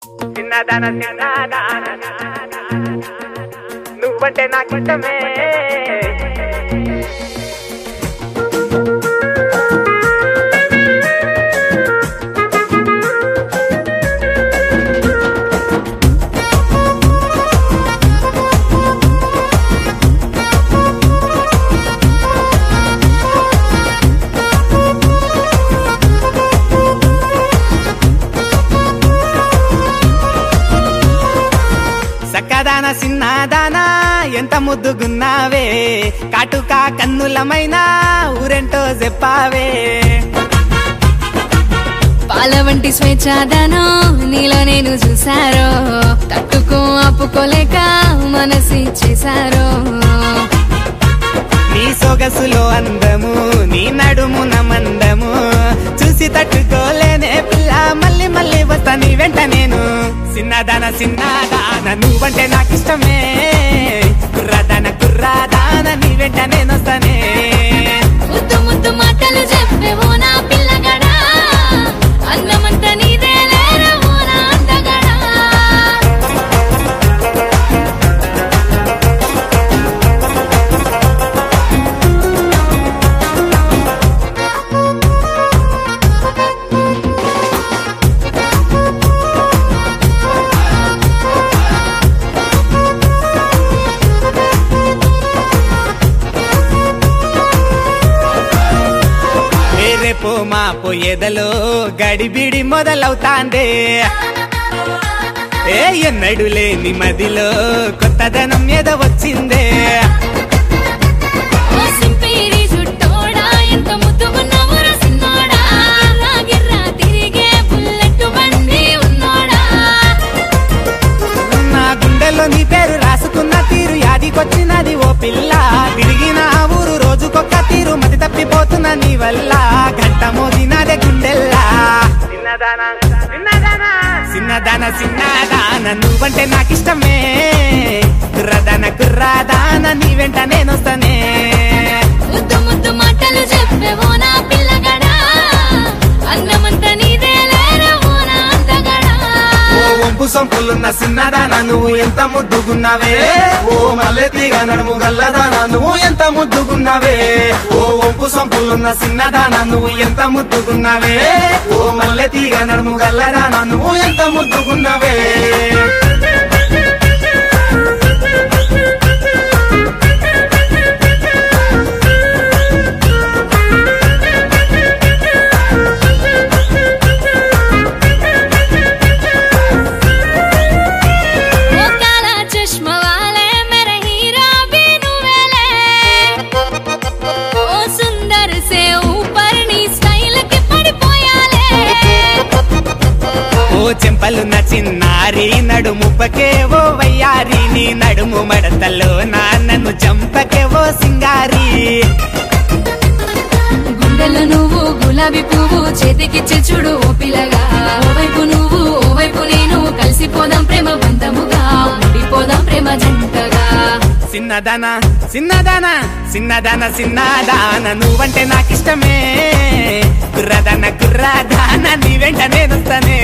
చిన్నదాన చిన్నదాన నువ్వంటే నాకిష్టమే సక్కదాన సిన్నదానా ఎంత ముద్దుగున్నావే కాటుకా కన్నులమైనా ఊరెంటో చెప్పావే పాల వంటి స్వేచ్ఛాదానో నీలో నేను చూసారో తట్టుకో ఆపుకోలేక మనసి చేశారో నీ సొగసులో అందము నీ నడుమున మందము చూసి తట్టుకోలేనే పిల్ల మళ్ళీ మళ్ళీ వస్తా నీ వెంట నేను సిన్నదాన సిన్నదాన నువ్వంటే నాకిష్టమే కుర్రదాన కుర్రదాన నీ వెంట నేను వస్తానే ముద్దు ముద్దు మాటలు చెప్పేవో నా పిల్లగడా అందమంతా నీదే లేరవో నా అందగడా రేపో మా పోయేదలో గడిబిడి మొదలవుతాందే ఏ ఎన్నడు లేని మదిలో కొత్తదనం ఏదో వచ్చిందే ఓ సింపేరి జుట్టోడా ఎంత ముద్దుగున్నావో రా సిన్నోడా గిర్రా గిర్రా తిరిగే బుల్లెట్ బండి ఉన్నోడా నా గుండెల్లో నీ పేరు రాసుకున్న తీరు యాదికొచ్చినది ఓ పిల్ల తిరిగిన ఊరు రోజుకొక్క తీరు మతి తప్పిపోతున్న నీ వల్ల గంట మోదినదే గుండెల్లా సిన్నదాన సిన్నదాన నువ్వంటే నాకిష్టమే కుర్రదాన కుర్రదాన నీ వెంట నేను వస్తానే ముద్దు ముద్దు మాటలు చెప్పేవో నా పిల్లగడా అందమంతా నీదే లేరవో నా అందగడా ఓ వంపు సంపులున్న సిన్నదాన నువ్వు ఎంత ముద్దుగున్నావే ఓ మల్లెతీగ నడుము గల్లదాన నువ్వు ఎంత ముద్దుగున్నావే ఓ వంపు సంపులున్న సిన్నదాన నువ్వు ఎంత ముద్దుగున్నావే ఓ మల్లెతీగ నడుము గల్లదాన నువ్వు ఎంత ముద్దుగున్నావే ఓ కాలా చష్మా వాలే మేరా హీరా भी నువ్వేలే ఓ సుందర్ సే ఊపర్ నీ స్టైల్ కి పడిపోయాలే ఓ చెంపలున్న చిన్నారి నడుముపకే ఓ వయ్యారి నీ నడుము మడతలో నా నన్ను చంపకే ఓ సింగారి గుండెల్లో నువ్వు గులాబీ పువ్వు చేతికిచ్చి చూడు ఓ పిల్లగా ఓవైపు నువ్వు ఓవైపు నేను కలిసిపోదాం ప్రేమ బంధముగా ఉండిపోదాం ప్రేమ జంటగా సిన్నదాన సిన్నదాన సిన్నదాన సిన్నదాన నువ్వంటే నాకిష్టమే కుర్రదాన కుర్రదాన నీ వెంట నేను వస్తానే